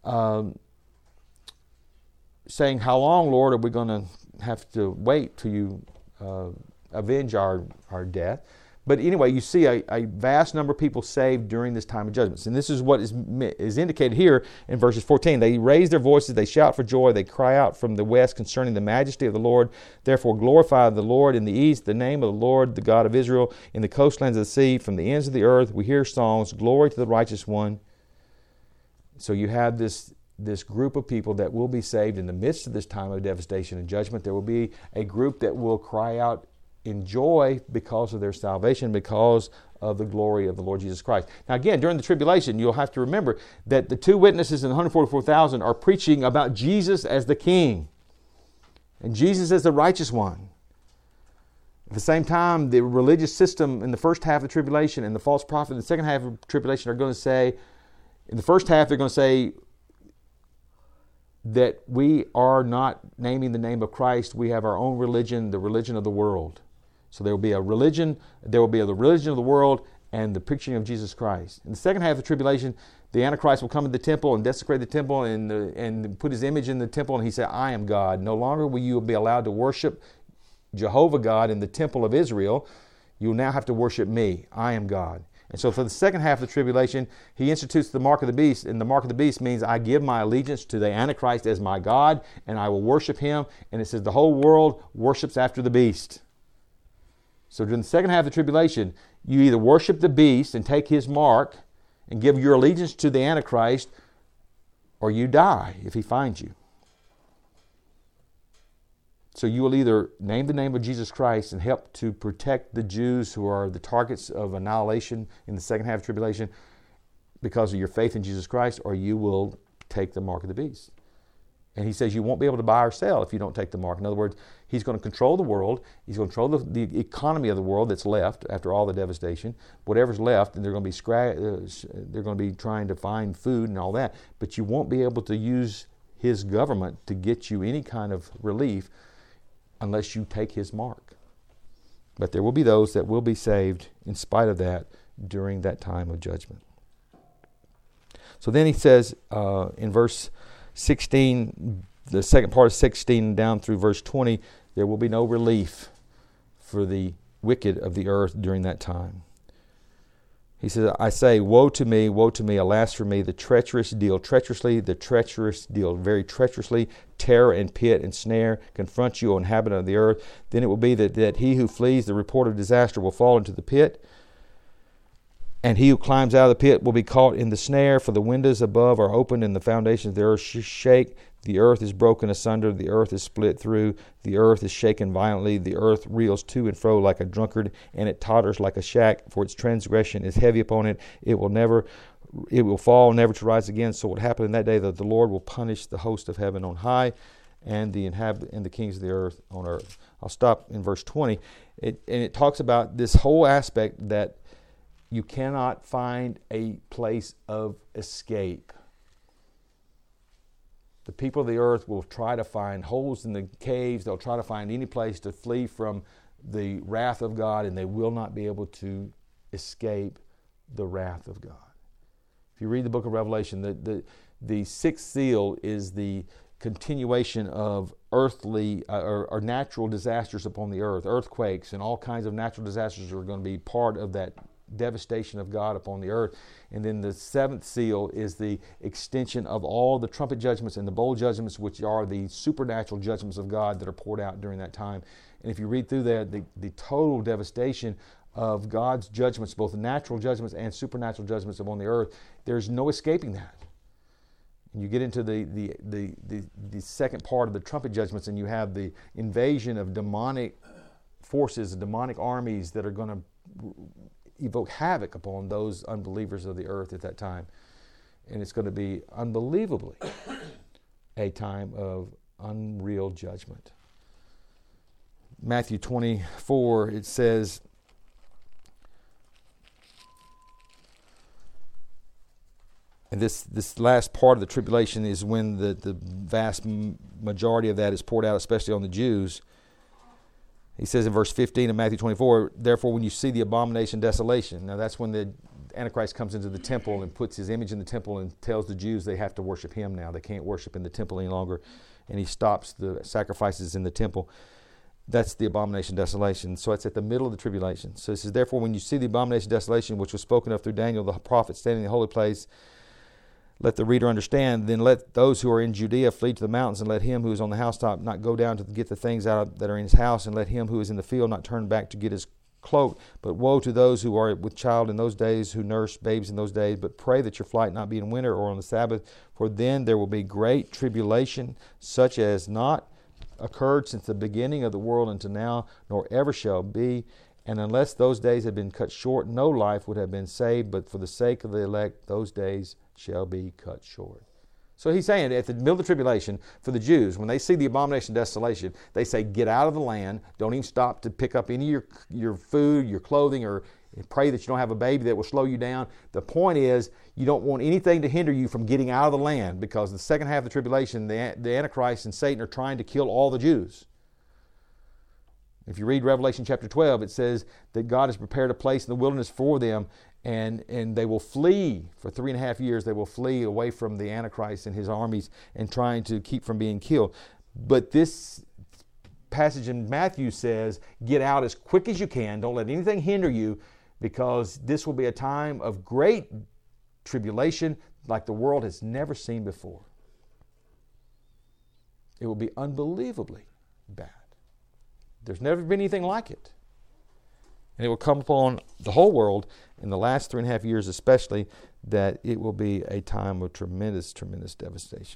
saying, "How long, Lord, are we going to have to wait till you avenge our death?" But anyway, you see a vast number of people saved during this time of judgments. And this is what is indicated here in verses 14. They raise their voices, they shout for joy, they cry out from the west concerning the majesty of the Lord. Therefore glorify the Lord in the east, the name of the Lord, the God of Israel, in the coastlands of the sea, from the ends of the earth. We hear songs, glory to the righteous one. So you have this group of people that will be saved in the midst of this time of devastation and judgment. There will be a group that will cry out in joy because of their salvation, because of the glory of the Lord Jesus Christ. Now again, during the tribulation, you'll have to remember that the two witnesses and the 144,000 are preaching about Jesus as the King and Jesus as the righteous one. At the same time, the religious system in the first half of the tribulation and the false prophet in the second half of the tribulation are going to say, in the first half, they're going to say that we are not naming the name of Christ. We have our own religion, the religion of the world. So there will be a religion, the religion of the world and the preaching of Jesus Christ. In the second half of the tribulation, the Antichrist will come to the temple and desecrate the temple and put his image in the temple, and he said, I am God. No longer will you be allowed to worship Jehovah God in the temple of Israel. You will now have to worship me. I am God. And so for the second half of the tribulation, he institutes the mark of the beast. And the mark of the beast means I give my allegiance to the Antichrist as my God, and I will worship him. And it says the whole world worships after the beast. So during the second half of the tribulation, you either worship the beast and take his mark and give your allegiance to the Antichrist, or you die if he finds you. So you will either name the name of Jesus Christ and help to protect the Jews who are the targets of annihilation in the second half of tribulation because of your faith in Jesus Christ, or you will take the mark of the beast. And he says you won't be able to buy or sell if you don't take the mark. In other words, he's going to control the world. He's going to control the economy of the world that's left after all the devastation. Whatever's left, and they're going to be trying to find food and all that. But you won't be able to use his government to get you any kind of relief unless you take his mark. But there will be those that will be saved in spite of that during that time of judgment. So then he says in verse 16, the second part of 16 down through verse 20, there will be no relief for the wicked of the earth during that time. He says, I say, woe to me, alas for me, the treacherous deal very treacherously, terror and pit and snare confront you, O inhabitant of the earth. Then it will be that he who flees the report of disaster will fall into the pit, and he who climbs out of the pit will be caught in the snare, for the windows above are opened and the foundations of the earth shake. The earth is broken asunder, the earth is split through, the earth is shaken violently, the earth reels to and fro like a drunkard, and it totters like a shack, for its transgression is heavy upon it. It will fall, never to rise again. So what happened in that day, that the Lord will punish the host of heaven on high, and the kings of the earth on earth. I'll stop in verse 20. It talks about this whole aspect that you cannot find a place of escape. The people of the earth will try to find holes in the caves. They'll try to find any place to flee from the wrath of God, and they will not be able to escape the wrath of God. If you read the book of Revelation, the sixth seal is the continuation of earthly or natural disasters upon the earth. Earthquakes and all kinds of natural disasters are going to be part of that devastation of God upon the earth. And then the seventh seal is the extension of all the trumpet judgments and the bowl judgments, which are the supernatural judgments of God that are poured out during that time. And if you read through that, the total devastation of God's judgments, both natural judgments and supernatural judgments upon the earth, there's no escaping that. And you get into the second part of the trumpet judgments, and you have the invasion of demonic forces, demonic armies that are going to evoke havoc upon those unbelievers of the earth at that time. And it's going to be unbelievably a time of unreal judgment. Matthew 24, it says, and this last part of the tribulation is when the vast majority of that is poured out, especially on the Jews. He says in verse 15 of Matthew 24, therefore when you see the abomination desolation, now that's when the Antichrist comes into the temple and puts his image in the temple and tells the Jews they have to worship him now. They can't worship in the temple any longer. And he stops the sacrifices in the temple. That's the abomination of desolation. So it's at the middle of the tribulation. So it says, therefore, when you see the abomination of desolation, which was spoken of through Daniel the prophet standing in the holy place, let the reader understand. Then let those who are in Judea flee to the mountains, and let him who is on the housetop not go down to get the things out that are in his house, and let him who is in the field not turn back to get his cloak. But woe to those who are with child in those days, who nurse babes in those days. But pray that your flight not be in winter or on the Sabbath, for then there will be great tribulation, such as not occurred since the beginning of the world until now, nor ever shall be. And unless those days had been cut short, no life would have been saved. But for the sake of the elect, those days shall be cut short. So he's saying at the middle of the tribulation, for the Jews, when they see the abomination of desolation, they say, get out of the land. Don't even stop to pick up any of your food, your clothing, or pray that you don't have a baby that will slow you down. The point is, you don't want anything to hinder you from getting out of the land, because the second half of the tribulation, the Antichrist and Satan are trying to kill all the Jews. If you read Revelation chapter 12, it says that God has prepared a place in the wilderness for them, and they will flee for 3.5 years. They will flee away from the Antichrist and his armies and trying to keep from being killed. But this passage in Matthew says, get out as quick as you can. Don't let anything hinder you, because this will be a time of great tribulation like the world has never seen before. It will be unbelievably bad. There's never been anything like it. And it will come upon the whole world in the last 3.5 years especially, that it will be a time of tremendous, tremendous devastation.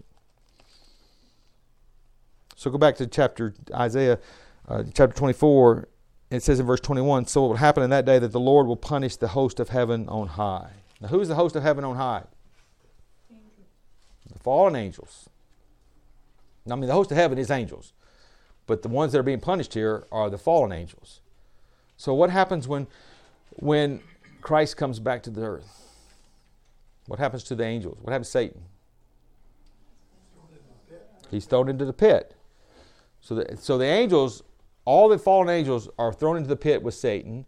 So go back to Isaiah chapter 24. It says in verse 21, so it will happen in that day that the Lord will punish the host of heaven on high. Now who's the host of heaven on high? Angels. The fallen angels. I mean, the host of heaven is angels. But the ones that are being punished here are the fallen angels. So what happens when Christ comes back to the earth? What happens to the angels? What happens to Satan? He's thrown into the pit. So the angels, all the fallen angels are thrown into the pit with Satan.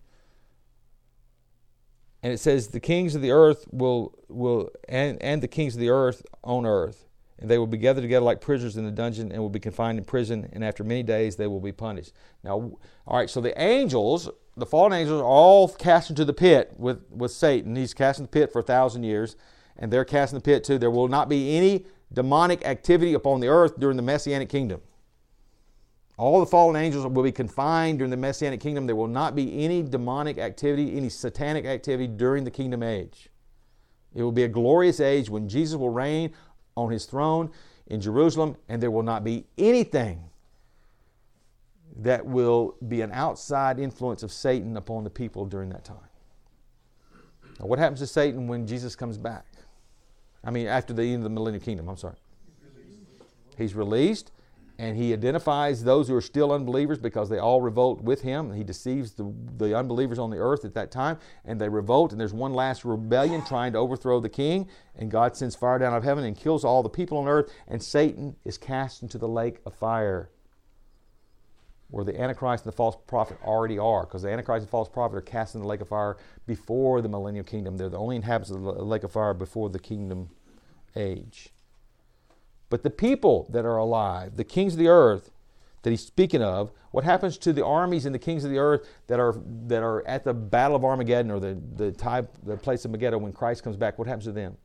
And it says the kings of the earth and the kings of the earth on earth. And they will be gathered together like prisoners in the dungeon, and will be confined in prison, and after many days they will be punished. Now, all right, so the angels, the fallen angels, are all cast into the pit with Satan. He's cast in the pit for 1,000 years, and they're cast in the pit too. There will not be any demonic activity upon the earth during the Messianic kingdom. All the fallen angels will be confined during the Messianic kingdom. There will not be any demonic activity, any satanic activity during the kingdom age. It will be a glorious age when Jesus will reign on his throne in Jerusalem, and there will not be anything that will be an outside influence of Satan upon the people during that time. Now, what happens to Satan when Jesus comes back? I mean, after the end of the millennial kingdom, He's released, and he identifies those who are still unbelievers because they all revolt with him. He deceives the unbelievers on the earth at that time, and they revolt, and there's one last rebellion trying to overthrow the king, and God sends fire down out of heaven and kills all the people on earth, and Satan is cast into the lake of fire, where the Antichrist and the false prophet already are, because the Antichrist and the false prophet are cast in the lake of fire before the millennial kingdom. They're the only inhabitants of the lake of fire before the kingdom age. But the people that are alive, the kings of the earth that he's speaking of, what happens to the armies and the kings of the earth that are at the battle of Armageddon, or the place of Megiddo when Christ comes back? What happens to them?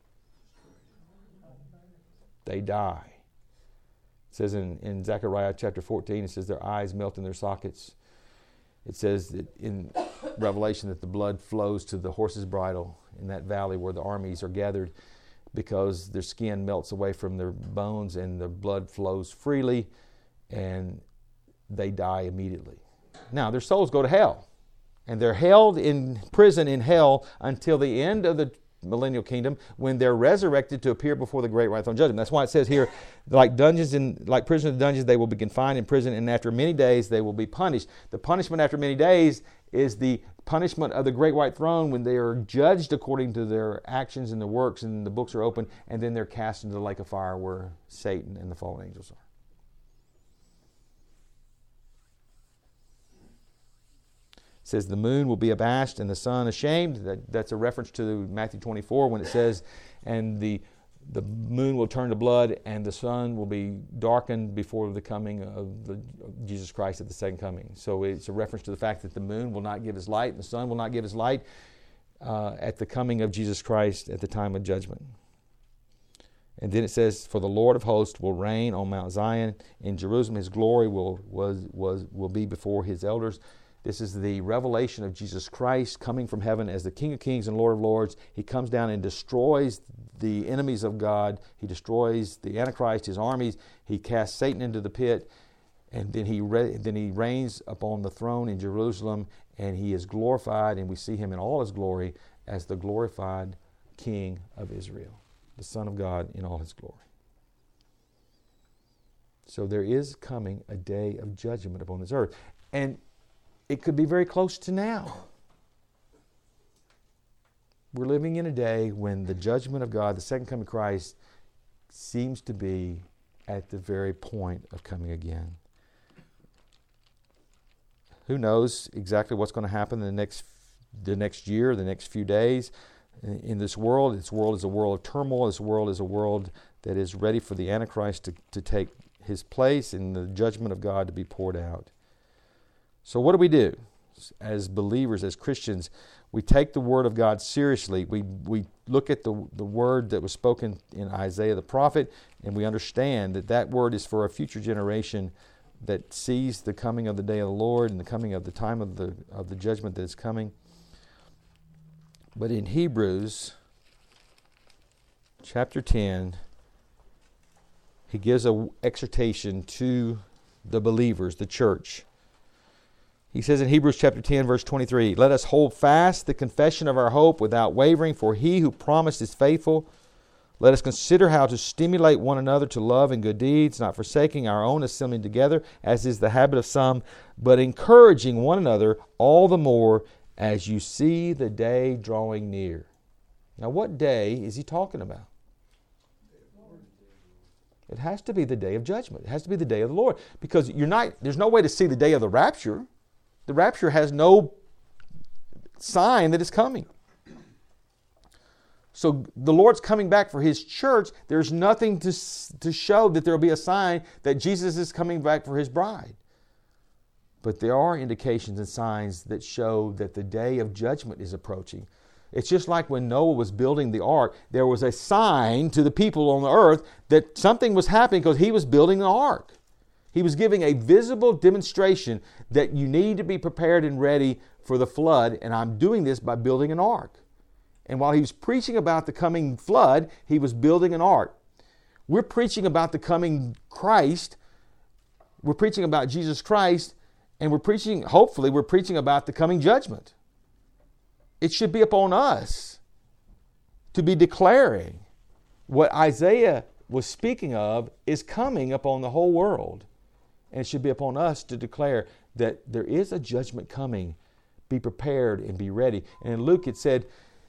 They die. It says in Zechariah chapter 14, it says their eyes melt in their sockets. It says that in Revelation that the blood flows to the horse's bridle in that valley where the armies are gathered, because their skin melts away from their bones and the blood flows freely, and they die immediately. Now, their souls go to hell, and they're held in prison in hell until the end of the millennial kingdom, when they're resurrected to appear before the great white throne judgment. That's why it says here, like prisoners in dungeons, they will be confined in prison, and after many days they will be punished. The punishment after many days is the punishment of the great white throne, when they are judged according to their actions and their works, and the books are open, and then they're cast into the lake of fire where Satan and the fallen angels are. It says the moon will be abashed and the sun ashamed. That's a reference to Matthew 24 when it says, and the the moon will turn to blood, and the sun will be darkened before the coming of Jesus Christ at the second coming. So it's a reference to the fact that the moon will not give his light, and the sun will not give his light at the coming of Jesus Christ at the time of judgment. And then it says, for the Lord of hosts will reign on Mount Zion. In Jerusalem his glory will be before his elders. This is the revelation of Jesus Christ coming from heaven as the King of Kings and Lord of Lords. He comes down and destroys the enemies of God. He destroys the Antichrist, his armies. He casts Satan into the pit. And then he reigns upon the throne in Jerusalem, and he is glorified, and we see him in all his glory as the glorified King of Israel, the Son of God in all his glory. So there is coming a day of judgment upon this earth. And it could be very close to now. We're living in a day when the judgment of God, the second coming of Christ, seems to be at the very point of coming again. Who knows exactly what's going to happen in the next year, the next few days in this world. This world is a world of turmoil. This world is a world that is ready for the Antichrist to take his place and the judgment of God to be poured out. So what do we do as believers, as Christians? We take the Word of God seriously. We look at the word that was spoken in Isaiah the prophet, and we understand that word is for a future generation that sees the coming of the day of the Lord and the coming of the time of the judgment that is coming. But in Hebrews chapter 10, he gives an exhortation to the believers, the church. He says in Hebrews chapter 10, verse 23, let us hold fast the confession of our hope without wavering, for he who promised is faithful. Let us consider how to stimulate one another to love and good deeds, not forsaking our own assembling together, as is the habit of some, but encouraging one another all the more as you see the day drawing near. Now, what day is he talking about? It has to be the day of judgment. It has to be the day of the Lord, because there's no way to see the day of the rapture. The rapture has no sign that it's coming. So the Lord's coming back for his church. There's nothing to show that there will be a sign that Jesus is coming back for his bride. But there are indications and signs that show that the day of judgment is approaching. It's just like when Noah was building the ark, there was a sign to the people on the earth that something was happening because he was building the ark. He was giving a visible demonstration that you need to be prepared and ready for the flood, and I'm doing this by building an ark. And while he was preaching about the coming flood, he was building an ark. We're preaching about the coming Christ. We're preaching about Jesus Christ, and hopefully we're preaching about the coming judgment. It should be upon us to be declaring what Isaiah was speaking of is coming upon the whole world. And it should be upon us to declare that there is a judgment coming. Be prepared and be ready. And in Luke it said,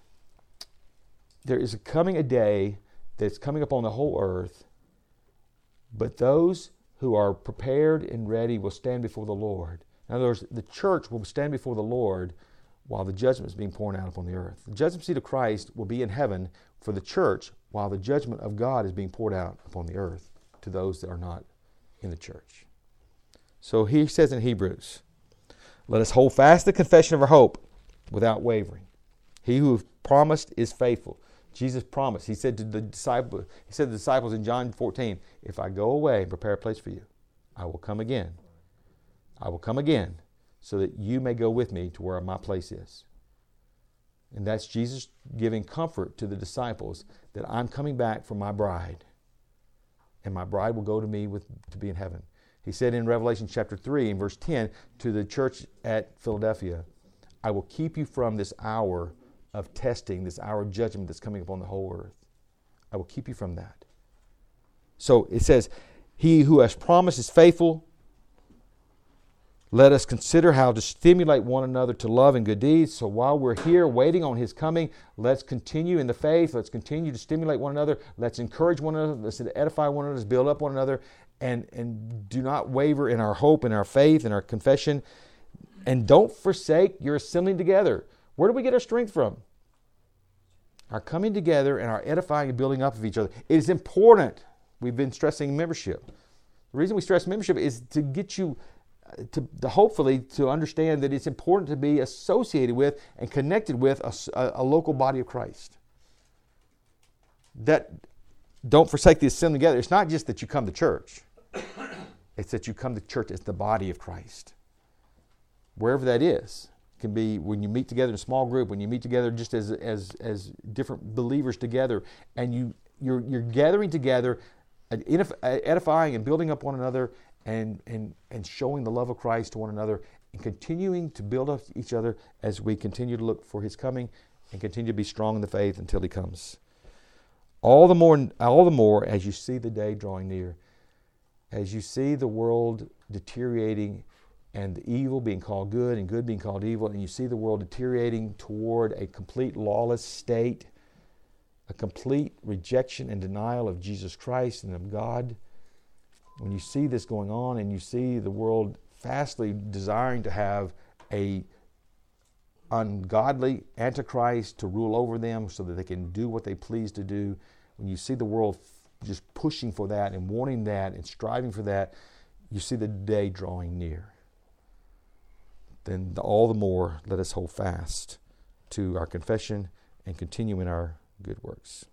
there is coming a day that's coming upon the whole earth, but those who are prepared and ready will stand before the Lord. In other words, the church will stand before the Lord while the judgment is being poured out upon the earth. The judgment seat of Christ will be in heaven for the church while the judgment of God is being poured out upon the earth to those that are not in the church. So he says in Hebrews, let us hold fast the confession of our hope without wavering. He who promised is faithful. Jesus promised. He said to the disciples in John 14, if I go away and prepare a place for you, I will come again. I will come again so that you may go with me to where my place is. And that's Jesus giving comfort to the disciples that I'm coming back for my bride. And my bride will go to me to be in heaven. He said in Revelation chapter 3 and verse 10 to the church at Philadelphia, I will keep you from this hour of testing, this hour of judgment that's coming upon the whole earth. I will keep you from that. So it says, he who has promised is faithful. Let us consider how to stimulate one another to love and good deeds. So while we're here waiting on his coming, let's continue in the faith. Let's continue to stimulate one another. Let's encourage one another. Let's edify one another. Let's build up one another. And do not waver in our hope and our faith and our confession. And don't forsake your assembling together. Where do we get our strength from? our coming together and our edifying and building up of each other. It is important. We've been stressing membership. The reason we stress membership is to get you to hopefully to understand that it's important to be associated with and connected with a local body of Christ. That don't forsake the assembly together. It's not just that you come to church. It's that you come to church as the body of Christ. Wherever that is. It can be when you meet together in a small group, when you meet together just as different believers together, and you're gathering together, edifying and building up one another, and showing the love of Christ to one another, and continuing to build up each other as we continue to look for His coming and continue to be strong in the faith until He comes. All the more as you see the day drawing near, as you see the world deteriorating and the evil being called good and good being called evil, and you see the world deteriorating toward a complete lawless state, a complete rejection and denial of Jesus Christ and of God, when you see this going on and you see the world fastly desiring to have a ungodly antichrist to rule over them so that they can do what they please to do, when you see the world just pushing for that and wanting that and striving for that, you see the day drawing near. Then all the more let us hold fast to our confession and continue in our good works.